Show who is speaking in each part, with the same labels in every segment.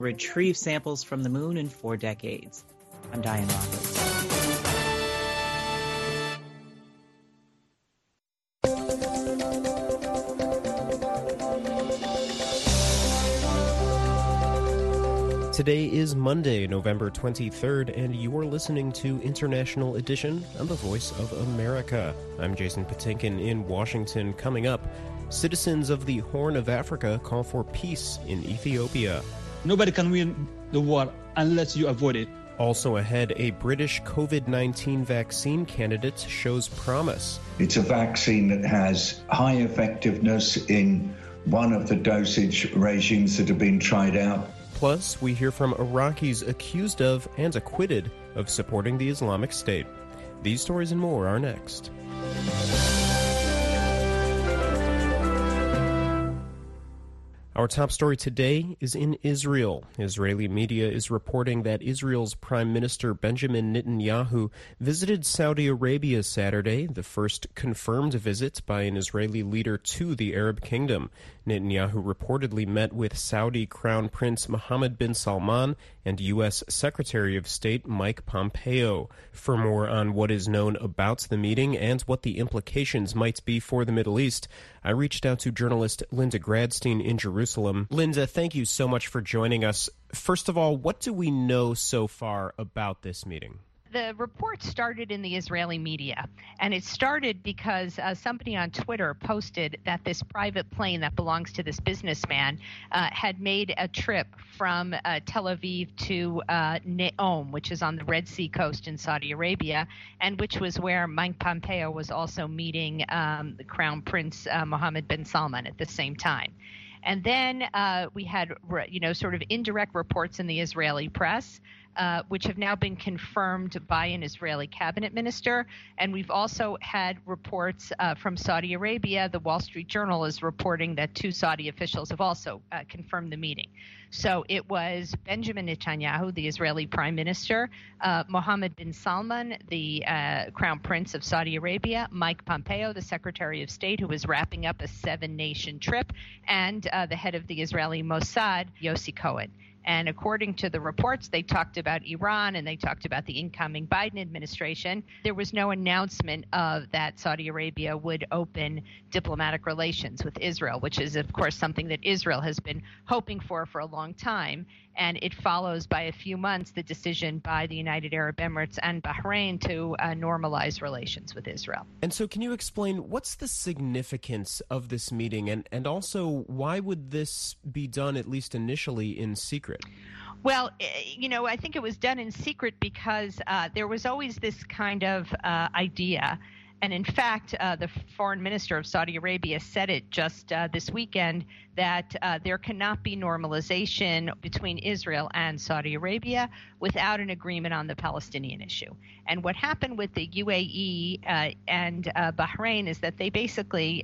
Speaker 1: retrieve samples from the moon in 4 decades. I'm Diane Roberts.
Speaker 2: Today is Monday, November 23rd, and you're listening to International Edition on the Voice of America. I'm Jason Patinkin in Washington. Coming up, citizens of the Horn of Africa call for peace in Ethiopia.
Speaker 3: Nobody can win the war unless you avoid it.
Speaker 2: Also ahead, a British COVID-19 vaccine candidate shows promise.
Speaker 4: It's a vaccine that has high effectiveness in one of the dosage regimes that have been tried out.
Speaker 2: Plus, we hear from Iraqis accused of and acquitted of supporting the Islamic State. These stories and more are next. Our top story today is in Israel. Israeli media is reporting that Israel's Prime Minister Benjamin Netanyahu visited Saudi Arabia Saturday, the first confirmed visit by an Israeli leader to the Arab kingdom. Netanyahu reportedly met with Saudi Crown Prince Mohammed bin Salman and U.S. Secretary of State Mike Pompeo. For more on what is known about the meeting and what the implications might be for the Middle East, I reached out to journalist Linda Gradstein in Jerusalem. Linda, thank you so much for joining us. First of all, what do we know so far about this meeting?
Speaker 5: The report started in the Israeli media, and it started because somebody on Twitter posted that this private plane that belongs to this businessman had made a trip from Tel Aviv to Neom, which is on the Red Sea coast in Saudi Arabia, and which was where Mike Pompeo was also meeting the Crown Prince Mohammed bin Salman at the same time. And then we had, sort of indirect reports in the Israeli press, which have now been confirmed by an Israeli cabinet minister. And we've also had reports from Saudi Arabia. The Wall Street Journal is reporting that 2 Saudi officials have also confirmed the meeting. So it was Benjamin Netanyahu, the Israeli prime minister, Mohammed bin Salman, the crown prince of Saudi Arabia, Mike Pompeo, the secretary of state, who was wrapping up a 7-nation trip, and the head of the Israeli Mossad, Yossi Cohen. And according to the reports, they talked about Iran and they talked about the incoming Biden administration. There was no announcement of that Saudi Arabia would open diplomatic relations with Israel, which is, of course, something that Israel has been hoping for a long time. And it follows by a few months the decision by the United Arab Emirates and Bahrain to normalize relations with Israel.
Speaker 2: And so can you explain what's the significance of this meeting, and also why would this be done, at least initially, in secret?
Speaker 5: Well, I think it was done in secret because there was always this kind of idea. And in fact, the foreign minister of Saudi Arabia said it just this weekend that there cannot be normalization between Israel and Saudi Arabia without an agreement on the Palestinian issue. And what happened with the UAE and Bahrain is that they basically,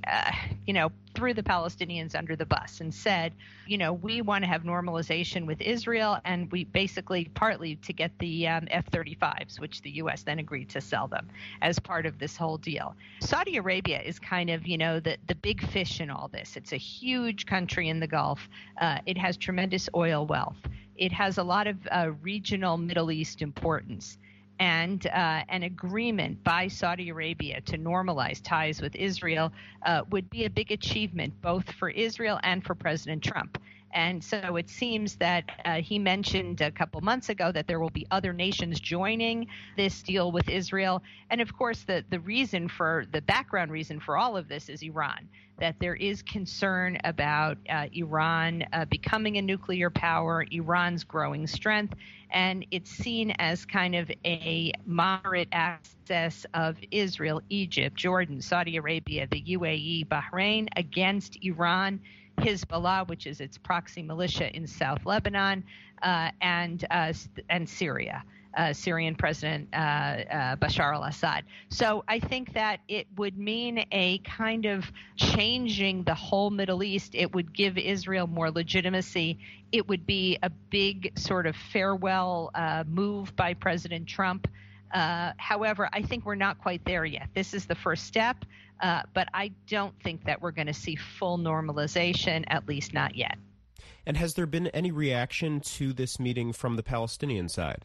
Speaker 5: threw the Palestinians under the bus and said, we want to have normalization with Israel, and we basically partly to get the F-35s, which the U.S. then agreed to sell them as part of this whole deal. Saudi Arabia is kind of, the big fish in all this. It's a huge country in the Gulf. It has tremendous oil wealth. It has a lot of regional Middle East importance. And an agreement by Saudi Arabia to normalize ties with Israel would be a big achievement both for Israel and for President Trump. And so it seems that he mentioned a couple months ago that there will be other nations joining this deal with Israel. And of course, the background reason for all of this is Iran, that there is concern about Iran becoming a nuclear power, Iran's growing strength, and it's seen as kind of a moderate access of Israel, Egypt, Jordan, Saudi Arabia, the UAE, Bahrain against Iran, Hezbollah, which is its proxy militia in South Lebanon, and Syria. Syrian President Bashar al-Assad. So I think that it would mean a kind of changing the whole Middle East. It would give Israel more legitimacy. It would be a big sort of farewell move by President Trump. However, I think we're not quite there yet. This is the first step, but I don't think that we're going to see full normalization, at least not yet.
Speaker 2: And has there been any reaction to this meeting from the Palestinian side?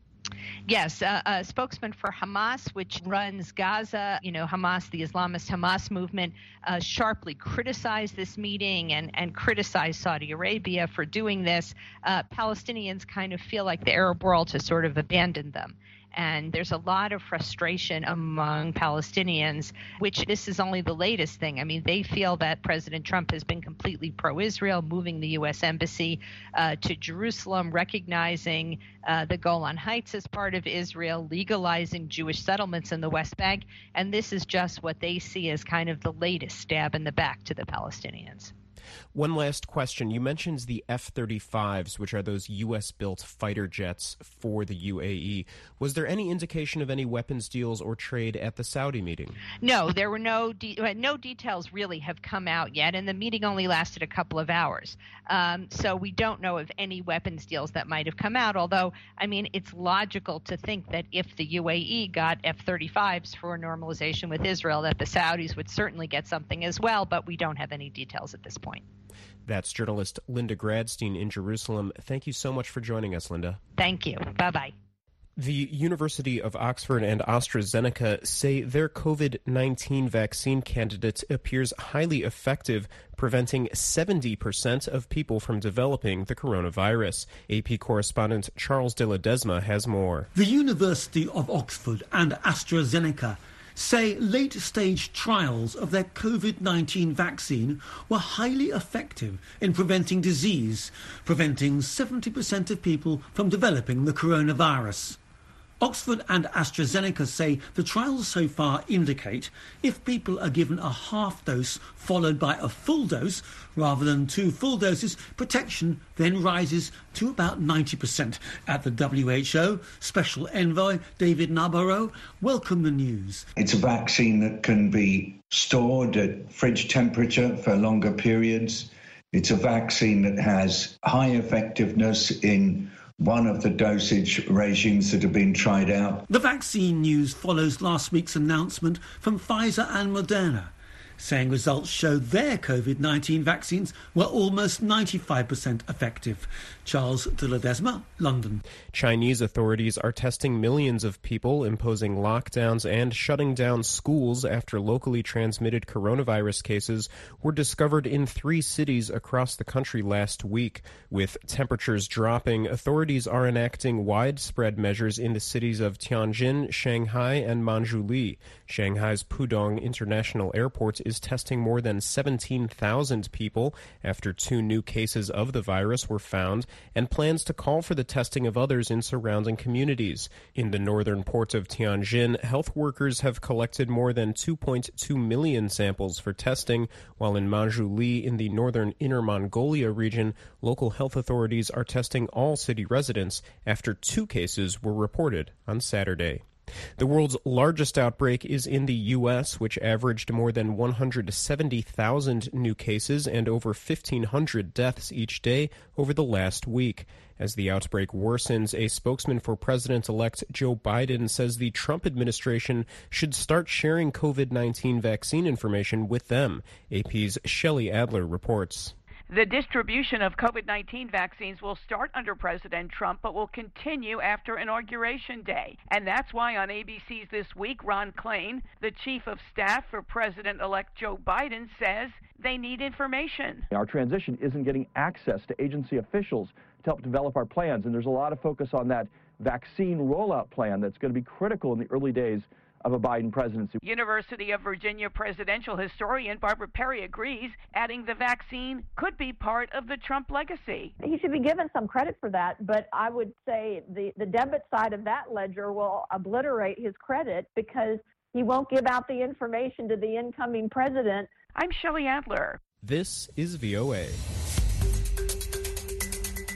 Speaker 5: Yes, a spokesman for Hamas, which runs Gaza, Hamas, the Islamist Hamas movement, sharply criticized this meeting and criticized Saudi Arabia for doing this. Palestinians kind of feel like the Arab world has sort of abandoned them. And there's a lot of frustration among Palestinians, which this is only the latest thing. I mean, they feel that President Trump has been completely pro-Israel, moving the U.S. Embassy to Jerusalem, recognizing the Golan Heights as part of Israel, legalizing Jewish settlements in the West Bank. And this is just what they see as kind of the latest stab in the back to the Palestinians.
Speaker 2: One last question. You mentioned the F-35s, which are those U.S.-built fighter jets for the UAE. Was there any indication of any weapons deals or trade at the Saudi meeting?
Speaker 5: No, there were no details really have come out yet, and the meeting only lasted a couple of hours. So we don't know of any weapons deals that might have come out, although, I mean, it's logical to think that if the UAE got F-35s for normalization with Israel, that the Saudis would certainly get something as well, but we don't have any details at this point.
Speaker 2: That's journalist Linda Gradstein in Jerusalem. Thank you so much for joining us, Linda.
Speaker 5: Thank you. Bye-bye.
Speaker 2: The University of Oxford and AstraZeneca say their COVID-19 vaccine candidate appears highly effective, preventing 70% of people from developing the coronavirus. AP correspondent Charles de Ledesma has more.
Speaker 6: The University of Oxford and AstraZeneca say late-stage trials of their COVID-19 vaccine were highly effective in preventing disease, preventing 70% of people from developing the coronavirus. Oxford and AstraZeneca say the trials so far indicate if people are given a half dose followed by a full dose rather than 2 full doses, protection then rises to about 90%. At the WHO, Special Envoy David Nabarro welcomed the news.
Speaker 4: It's a vaccine that can be stored at fridge temperature for longer periods. It's a vaccine that has high effectiveness in one of the dosage regimes that have been tried out.
Speaker 6: The vaccine news follows last week's announcement from Pfizer and Moderna, saying results showed their COVID-19 vaccines were almost 95% effective. Charles de Ledesma, London.
Speaker 2: Chinese authorities are testing millions of people, imposing lockdowns and shutting down schools after locally transmitted coronavirus cases were discovered in 3 cities across the country last week. With temperatures dropping, authorities are enacting widespread measures in the cities of Tianjin, Shanghai, and Manzhouli. Shanghai's Pudong International Airport is testing more than 17,000 people after 2 new cases of the virus were found, and plans to call for the testing of others in surrounding communities. In the northern port of Tianjin, health workers have collected more than 2.2 million samples for testing, while in Manzhouli, in the northern Inner Mongolia region, local health authorities are testing all city residents after 2 cases were reported on Saturday. The world's largest outbreak is in the U.S., which averaged more than 170,000 new cases and over 1,500 deaths each day over the last week. As the outbreak worsens, a spokesman for President-elect Joe Biden says the Trump administration should start sharing COVID-19 vaccine information with them. AP's Shelley Adler reports.
Speaker 7: The distribution of COVID-19 vaccines will start under President Trump, but will continue after Inauguration Day. And that's why on ABC's This Week, Ron Klain, the chief of staff for President-elect Joe Biden, says they need information.
Speaker 8: Our transition isn't getting access to agency officials to help develop our plans, and there's a lot of focus on that vaccine rollout plan that's going to be critical in the early days of a Biden presidency.
Speaker 7: University of Virginia presidential historian Barbara Perry agrees, adding the vaccine could be part of the Trump legacy.
Speaker 9: He should be given some credit for that, but I would say the debit side of that ledger will obliterate his credit because he won't give out the information to the incoming president.
Speaker 7: I'm Shelley Adler.
Speaker 2: This is VOA.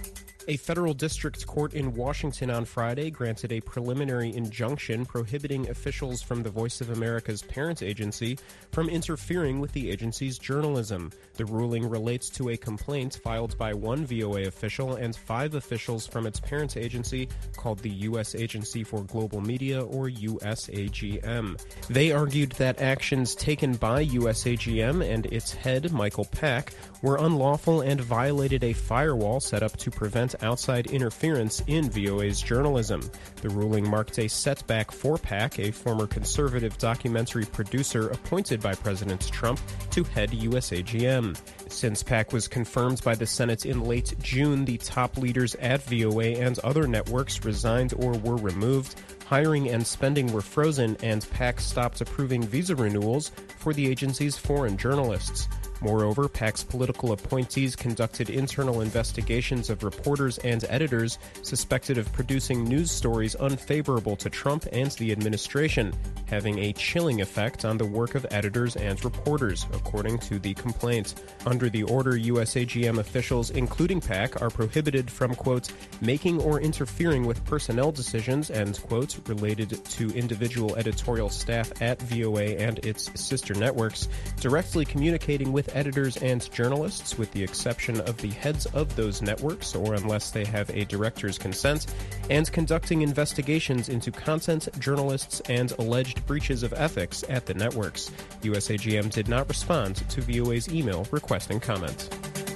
Speaker 2: A federal district court in Washington on Friday granted a preliminary injunction prohibiting officials from the Voice of America's parent agency from interfering with the agency's journalism. The ruling relates to a complaint filed by one VOA official and 5 officials from its parent agency called the U.S. Agency for Global Media, or USAGM. They argued that actions taken by USAGM and its head, Michael Pack, were unlawful and violated a firewall set up to prevent outside interference in VOA's journalism. The ruling marked a setback for Pack, a former conservative documentary producer appointed by President Trump to head USAGM. Since Pack was confirmed by the Senate in late June, the top leaders at VOA and other networks resigned or were removed. Hiring and spending were frozen, and Pack stopped approving visa renewals for the agency's foreign journalists. Moreover, Pack's political appointees conducted internal investigations of reporters and editors suspected of producing news stories unfavorable to Trump and the administration, having a chilling effect on the work of editors and reporters, according to the complaint. Under the order, USAGM officials, including Pack, are prohibited from, quote, making or interfering with personnel decisions, end quote, related to individual editorial staff at VOA and its sister networks, directly communicating with editors and journalists, with the exception of the heads of those networks, or unless they have a director's consent, and conducting investigations into content, journalists, and alleged breaches of ethics at the networks. USAGM did not respond to VOA's email requesting comment.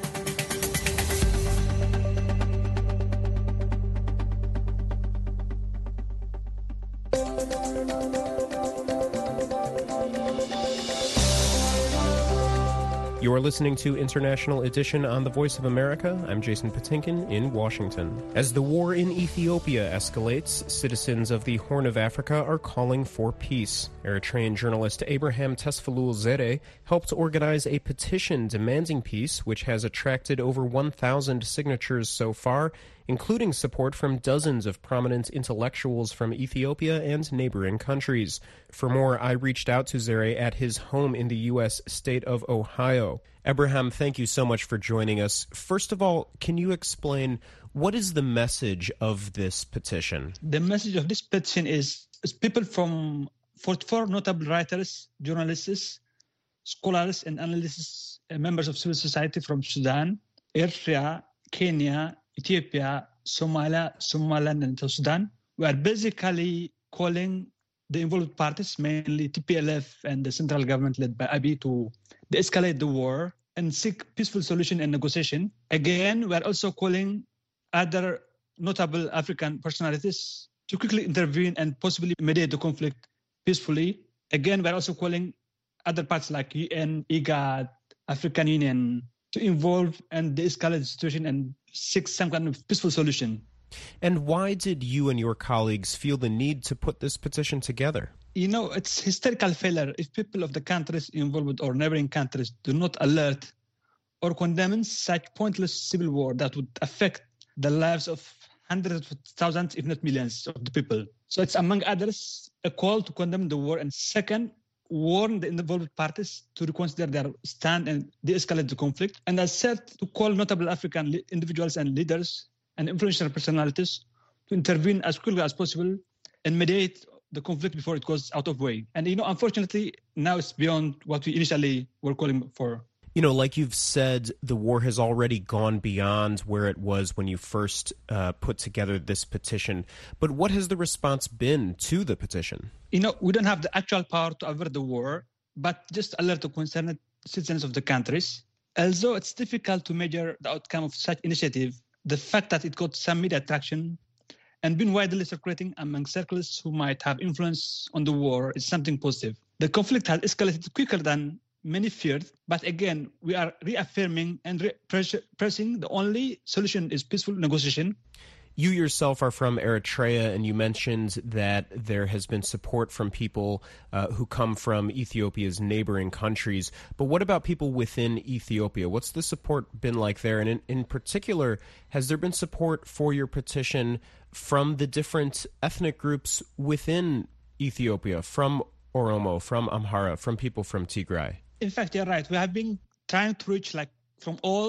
Speaker 2: You're listening to International Edition on the Voice of America. I'm Jason Patinkin in Washington. As the war in Ethiopia escalates, citizens of the Horn of Africa are calling for peace. Eritrean journalist Abraham Tesfalul Zere helped organize a petition demanding peace, which has attracted over 1,000 signatures so far, including support from dozens of prominent intellectuals from Ethiopia and neighboring countries. For more, I reached out to Zere at his home in the U.S. state of Ohio. Abraham, thank you so much for joining us. First of all, can you explain what is the message of this petition?
Speaker 3: The message of this petition is people from 44 notable writers, journalists, scholars, and analysts, members of civil society from Sudan, Eritrea, Kenya, Ethiopia, Somalia, Somaliland, and South Sudan. We are basically calling the involved parties, mainly TPLF and the central government led by Abiy, to de-escalate the war and seek peaceful solution and negotiation. Again, we are also calling other notable African personalities to quickly intervene and possibly mediate the conflict peacefully. Again, we are also calling other parts like UN, IGAD, African Union to involve and de-escalate the situation and seek some kind of peaceful solution.
Speaker 2: And why did you and your colleagues feel the need to put this petition together?
Speaker 3: You know, it's historical failure if people of the countries involved or neighboring countries do not alert or condemn such pointless civil war that would affect the lives of hundreds of thousands, if not millions, of the people. So it's, among others, a call to condemn the war, and second, warn the involved parties to reconsider their stand and de-escalate the conflict. And as said, to call notable African individuals and leaders and influential personalities to intervene as quickly as possible and mediate the conflict before it goes out of way. And, you know, unfortunately, now it's beyond what we initially were calling for.
Speaker 2: You know, like you've said, the war has already gone beyond where it was when you first put together this petition. But what has the response been to the petition?
Speaker 3: You know, we don't have the actual power to avert the war, but just alert the concerned citizens of the countries. Although it's difficult to measure the outcome of such initiative, the fact that it got some media traction and been widely circulating among circles who might have influence on the war is something positive. The conflict has escalated quicker than many feared, but again, we are reaffirming and pressing the only solution is peaceful negotiation.
Speaker 2: You yourself are from Eritrea, and you mentioned that there has been support from people who come from Ethiopia's neighboring countries. But what about people within Ethiopia? What's the support been like there? And in particular, has there been support for your petition from the different ethnic groups within Ethiopia, from Oromo, from Amhara, from people from Tigray?
Speaker 3: In fact, you're right. We have been trying to reach from all the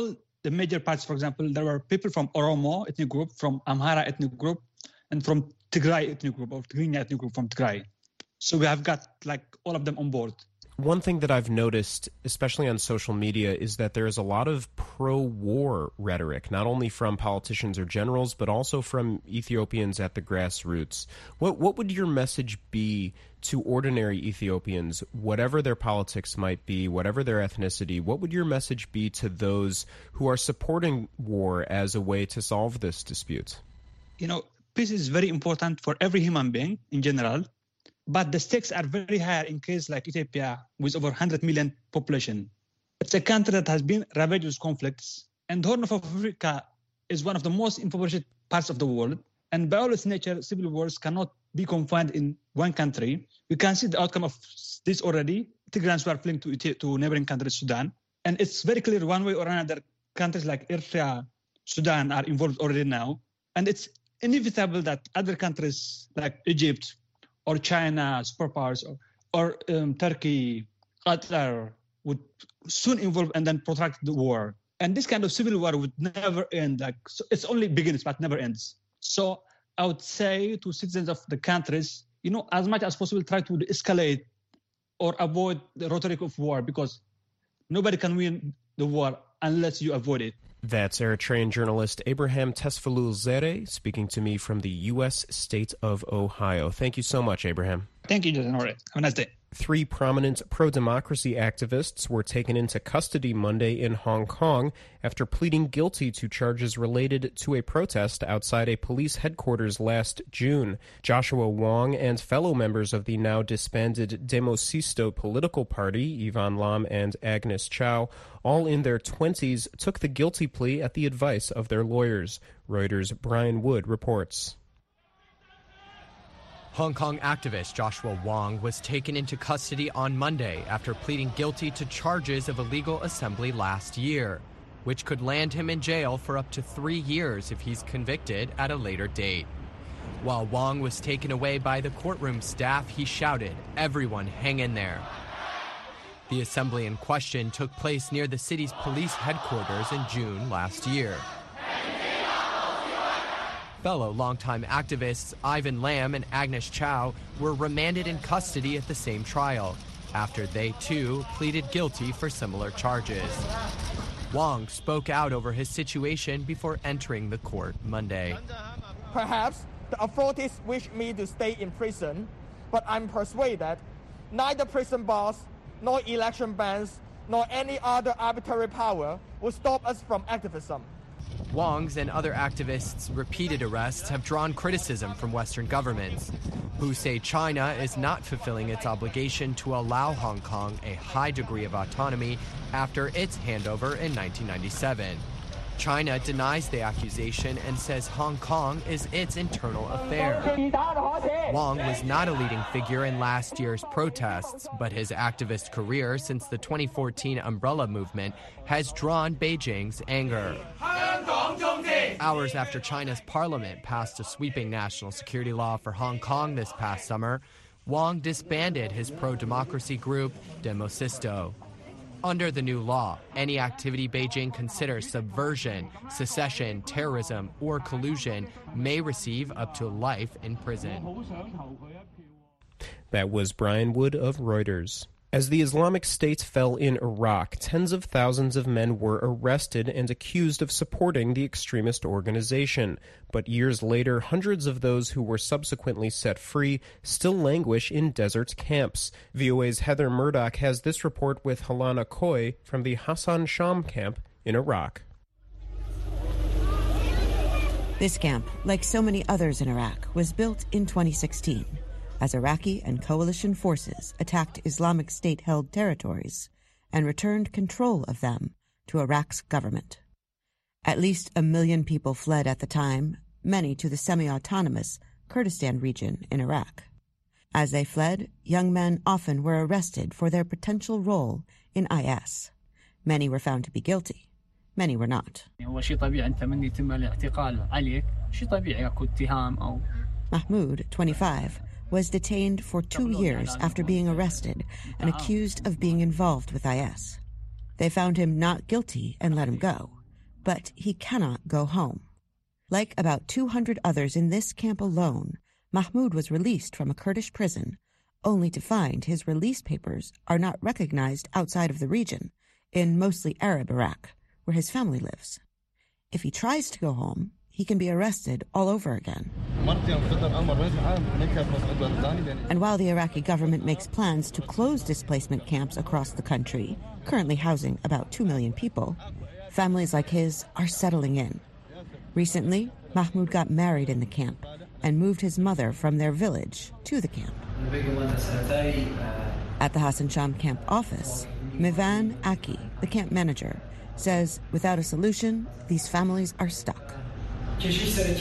Speaker 3: the major parts, for example, there were people from Oromo ethnic group, from Amhara ethnic group, and from Tigray ethnic group, or Tigrinya ethnic group from Tigray. So we have got like all of them on board.
Speaker 2: One thing that I've noticed, especially on social media, is that there is a lot of pro-war rhetoric, not only from politicians or generals, but also from Ethiopians at the grassroots. What would your message be to ordinary Ethiopians, whatever their politics might be, whatever their ethnicity? What would your message be to those who are supporting war as a way to solve this dispute?
Speaker 3: You know, peace is very important for every human being in general. But the stakes are very high in case like Ethiopia with over 100 million population. It's a country that has been ravaged with conflicts. And the Horn of Africa is one of the most impoverished parts of the world. And by all its nature, civil wars cannot be confined in one country. We can see the outcome of this already. Tigrayans were fleeing to neighboring country, Sudan. And it's very clear one way or another, countries like Eritrea, Sudan are involved already now. And it's inevitable that other countries like Egypt, or China, superpowers, or Turkey, Qatar would soon involve and then protract the war. And this kind of civil war would never end. So it's only begins, but never ends. So I would say to citizens of the countries, you know, as much as possible, try to escalate or avoid the rhetoric of war, because nobody can win the war unless you avoid it.
Speaker 2: That's Eritrean journalist Abraham Tesfalul Zere speaking to me from the U.S. state of Ohio. Thank you so much, Abraham.
Speaker 3: Thank you, Jason. All right. Have a nice day.
Speaker 2: 3 prominent pro-democracy activists were taken into custody Monday in Hong Kong after pleading guilty to charges related to a protest outside a police headquarters last June. Joshua Wong and fellow members of the now disbanded Demosisto political party, Ivan Lam and Agnes Chow, all in their 20s, took the guilty plea at the advice of their lawyers. Reuters' Brian Wood reports.
Speaker 10: Hong Kong activist Joshua Wong was taken into custody on Monday after pleading guilty to charges of illegal assembly last year, which could land him in jail for up to 3 years if he's convicted at a later date. While Wong was taken away by the courtroom staff, he shouted, "Everyone hang in there." The assembly in question took place near the city's police headquarters in June last year. Fellow longtime activists Ivan Lam and Agnes Chow were remanded in custody at the same trial after they, too, pleaded guilty for similar charges. Wong spoke out over his situation before entering the court Monday.
Speaker 11: Perhaps the authorities wish me to stay in prison, but I'm persuaded neither prison bars, nor election bans, nor any other arbitrary power will stop us from activism.
Speaker 10: Wong's and other activists' repeated arrests have drawn criticism from Western governments, who say China is not fulfilling its obligation to allow Hong Kong a high degree of autonomy after its handover in 1997. China denies the accusation and says Hong Kong is its internal affair. Wong was not a leading figure in last year's protests, but his activist career since the 2014 Umbrella Movement has drawn Beijing's anger. Hours after China's parliament passed a sweeping national security law for Hong Kong this past summer, Wong disbanded his pro-democracy group, Demosisto. Under the new law, any activity Beijing considers subversion, secession, terrorism, or collusion may receive up to life in prison.
Speaker 2: That was Brian Wood of Reuters. As the Islamic State fell in Iraq, tens of thousands of men were arrested and accused of supporting the extremist organization. But years later, hundreds of those who were subsequently set free still languish in desert camps. VOA's Heather Murdoch has this report with Halana Koy from the Hassan Sham camp in Iraq.
Speaker 12: This camp, like so many others in Iraq, was built in 2016. As Iraqi and coalition forces attacked Islamic State-held territories and returned control of them to Iraq's government. At least 1 million people fled at the time, many to the semi-autonomous Kurdistan region in Iraq. As they fled, young men often were arrested for their potential role in IS. Many were found to be guilty. Many were not. Mahmoud, 25, was detained for 2 years after being arrested and accused of being involved with IS. They found him not guilty and let him go, but he cannot go home. Like about 200 others in this camp alone, Mahmoud was released from a Kurdish prison, only to find his release papers are not recognized outside of the region, in mostly Arab Iraq, where his family lives. If he tries to go home, he can be arrested all over again. And while the Iraqi government makes plans to close displacement camps across the country, currently housing about 2 million people, families like his are settling in. Recently, Mahmoud got married in the camp and moved his mother from their village to the camp. At the Hassan Sham camp office, Mivan Aki, the camp manager, says without a solution, these families are stuck. He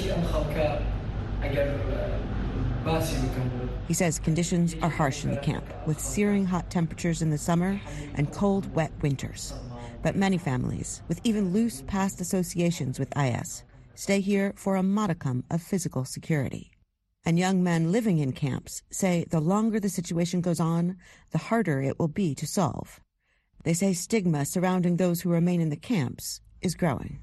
Speaker 12: says conditions are harsh in the camp, with searing hot temperatures in the summer and cold, wet winters. But many families, with even loose past associations with IS, stay here for a modicum of physical security. And young men living in camps say the longer the situation goes on, the harder it will be to solve. They say stigma surrounding those who remain in the camps is growing.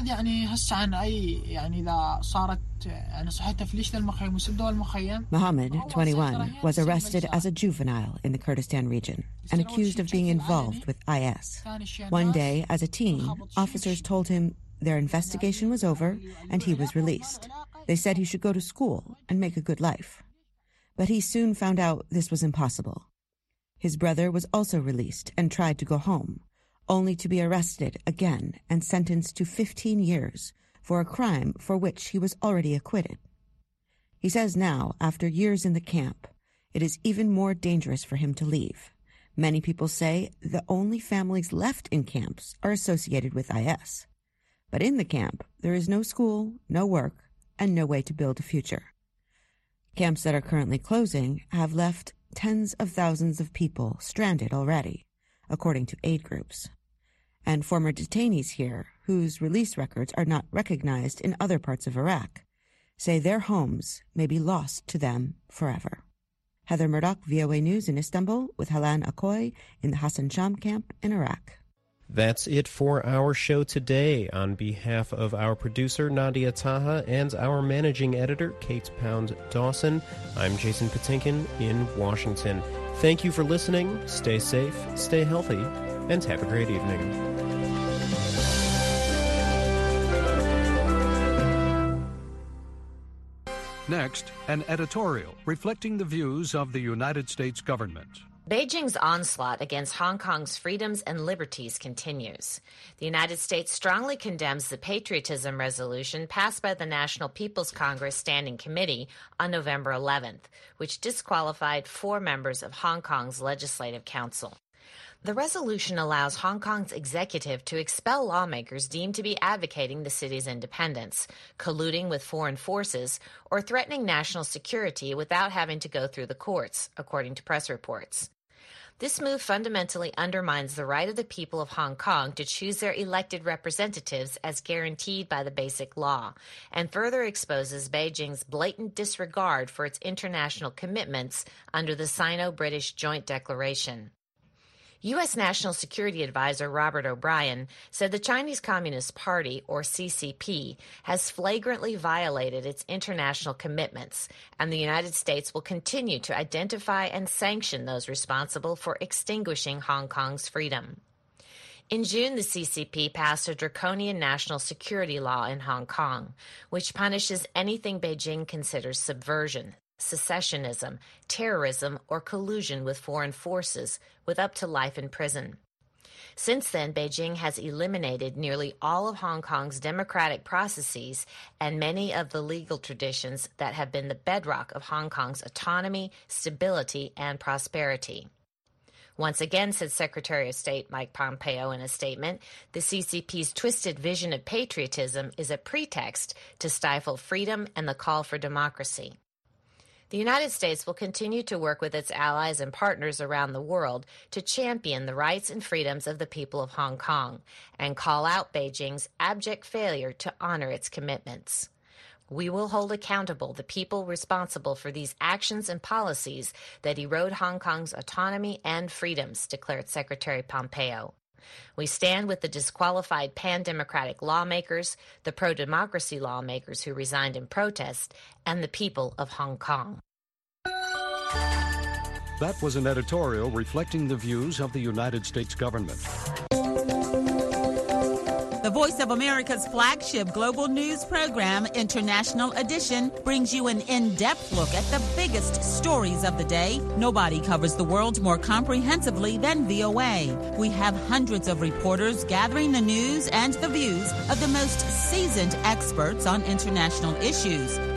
Speaker 12: Mohammed, 21, was arrested as a juvenile in the Kurdistan region and accused of being involved with IS. One day, as a teen, officers told him their investigation was over and he was released. They said he should go to school and make a good life. But he soon found out this was impossible. His brother was also released and tried to go home, only to be arrested again and sentenced to 15 years for a crime for which he was already acquitted. He says now, after years in the camp, it is even more dangerous for him to leave. Many people say the only families left in camps are associated with IS. But in the camp, there is no school, no work, and no way to build a future. Camps that are currently closing have left tens of thousands of people stranded already, according to aid groups. And former detainees here, whose release records are not recognized in other parts of Iraq, say their homes may be lost to them forever. Heather Murdoch, VOA News in Istanbul, with Halan Akoy in the Hassan Sham camp in Iraq.
Speaker 2: That's it for our show today. On behalf of our producer, Nadia Taha, and our managing editor, Kate Pound Dawson, I'm Jason Patinkin in Washington. Thank you for listening. Stay safe, stay healthy, and have a great evening.
Speaker 13: Next, an editorial reflecting the views of the United States government.
Speaker 14: Beijing's onslaught against Hong Kong's freedoms and liberties continues. The United States strongly condemns the patriotism resolution passed by the National People's Congress Standing Committee on November 11th, which disqualified 4 members of Hong Kong's Legislative Council. The resolution allows Hong Kong's executive to expel lawmakers deemed to be advocating the city's independence, colluding with foreign forces, or threatening national security without having to go through the courts, according to press reports. This move fundamentally undermines the right of the people of Hong Kong to choose their elected representatives as guaranteed by the Basic Law, and further exposes Beijing's blatant disregard for its international commitments under the Sino-British Joint Declaration. U.S. National Security Advisor Robert O'Brien said the Chinese Communist Party, or CCP, has flagrantly violated its international commitments, and the United States will continue to identify and sanction those responsible for extinguishing Hong Kong's freedom. In June, the CCP passed a draconian national security law in Hong Kong, which punishes anything Beijing considers subversion, secessionism, terrorism, or collusion with foreign forces, with up to life in prison. Since then, Beijing has eliminated nearly all of Hong Kong's democratic processes and many of the legal traditions that have been the bedrock of Hong Kong's autonomy, stability, and prosperity. Once again, said Secretary of State Mike Pompeo in a statement, the CCP's twisted vision of patriotism is a pretext to stifle freedom and the call for democracy. The United States will continue to work with its allies and partners around the world to champion the rights and freedoms of the people of Hong Kong and call out Beijing's abject failure to honor its commitments. We will hold accountable the people responsible for these actions and policies that erode Hong Kong's autonomy and freedoms, declared Secretary Pompeo. We stand with the disqualified pan-democratic lawmakers, the pro-democracy lawmakers who resigned in protest, and the people of Hong Kong.
Speaker 13: That was an editorial reflecting the views of the United States government.
Speaker 15: The Voice of America's flagship global news program, International Edition, brings you an in-depth look at the biggest stories of the day. Nobody covers the world more comprehensively than VOA. We have hundreds of reporters gathering the news and the views of the most seasoned experts on international issues.